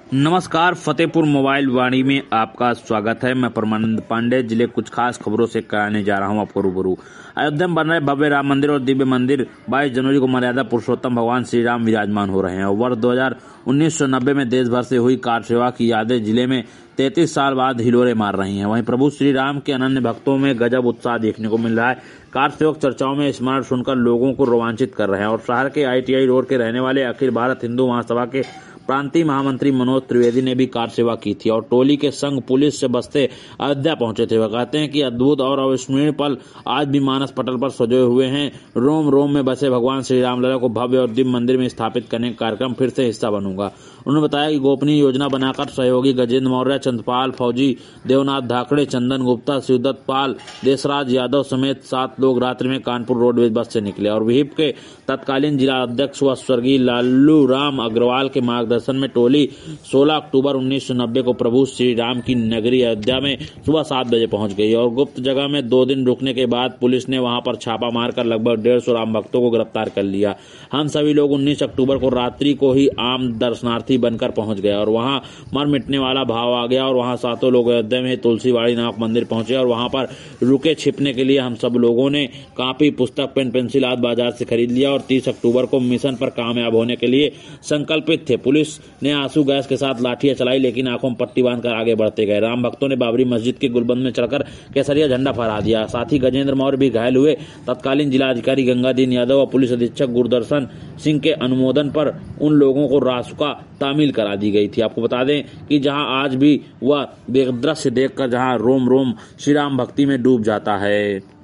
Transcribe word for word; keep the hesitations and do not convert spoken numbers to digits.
नमस्कार, फतेहपुर मोबाइल वाणी में आपका स्वागत है। मैं परमानंद पांडे जिले कुछ खास खबरों से कराने जा रहा हूं आपको रूबरू। अयोध्या में बन रहे भव्य राम मंदिर और दिव्य मंदिर बाईस जनवरी को मर्यादा पुरुषोत्तम भगवान श्री राम विराजमान हो रहे हैं और वर्ष दो हजार उन्नीस सौ नब्बे में देश भर से हुई कार सेवा की यादें जिले में तैंतीस साल बाद हिलोरे मार रही हैं। वहीं प्रभु श्री राम के अनन्य भक्तों में गजब उत्साह देखने को मिल रहा है। कार सेवक चर्चाओं में स्मरण सुनकर लोगों को रोमांचित कर रहे हैं और शहर के आई टी आई रोड के रहने वाले अखिल भारत हिंदू महासभा के प्रांतीय महामंत्री मनोज त्रिवेदी ने भी कार सेवा की थी और टोली के संग पुलिस से बसते अयोध्या पहुंचे थे। वह कहते हैं कि अद्भुत और अविस्मरणीय पल आज भी मानस पटल पर सजे हुए हैं। रोम रोम में बसे भगवान श्री रामलला को भव्य और दिव्य मंदिर में स्थापित करने का कार्यक्रम फिर से हिस्सा बनूंगा। उन्होंने बताया कि गोपनीय योजना बनाकर सहयोगी गजेंद्र मौर्य, चंद्रपाल फौजी, देवनाथ धाकड़े, चंदन गुप्ता, शिवदत्त पाल, देशराज यादव समेत सात लोग रात्रि में कानपुर रोडवेज बस से निकले और विहिप के तत्कालीन जिला अध्यक्ष व स्वर्गीय लालू राम अग्रवाल के मार्गदर्शन में टोली सोलह अक्टूबर उन्नीस सौ नब्बे को प्रभु श्री राम की नगरी अयोध्या में सुबह सात बजे पहुंच गई और गुप्त जगह में दो दिन रुकने के बाद पुलिस ने वहां पर छापा मारकर लगभग डेढ़ सौ राम भक्तों को गिरफ्तार कर लिया। हम सभी लोग उन्नीस अक्टूबर को रात्रि को ही आम दर्शनार्थी बनकर पहुंच गए और वहां मर मिटने वाला भाव आ गया और वहां सातों लोग अयोध्या में तुलसीवाड़ी नामक मंदिर पहुंचे और वहां पर रुके छिपने के लिए हम सब लोगों ने कापी, पुस्तक, पेन, पेंसिल आदि बाजार से खरीद लिया और तीस अक्टूबर को मिशन पर कामयाब होने के लिए संकल्पित थे। पुलिस ने आंसू गैस के साथ लाठियां चलाई लेकिन आंखों में पट्टी बांधकर आगे बढ़ते गए। राम भक्तों ने बाबरी मस्जिद के गुलबंद में चढ़कर केसरिया झंडा फहरा दिया। साथ ही गजेंद्र मौर्य भी घायल हुए। तत्कालीन जिलाधिकारी गंगादीन यादव और पुलिस अधीक्षक गुरदर्शन सिंह के अनुमोदन पर उन लोगों को रासुका तामील करा दी गई थी। आपको बता दें कि जहां आज भी वह दृश्य देखकर जहां रोम रोम श्री राम भक्ति में डूब जाता है।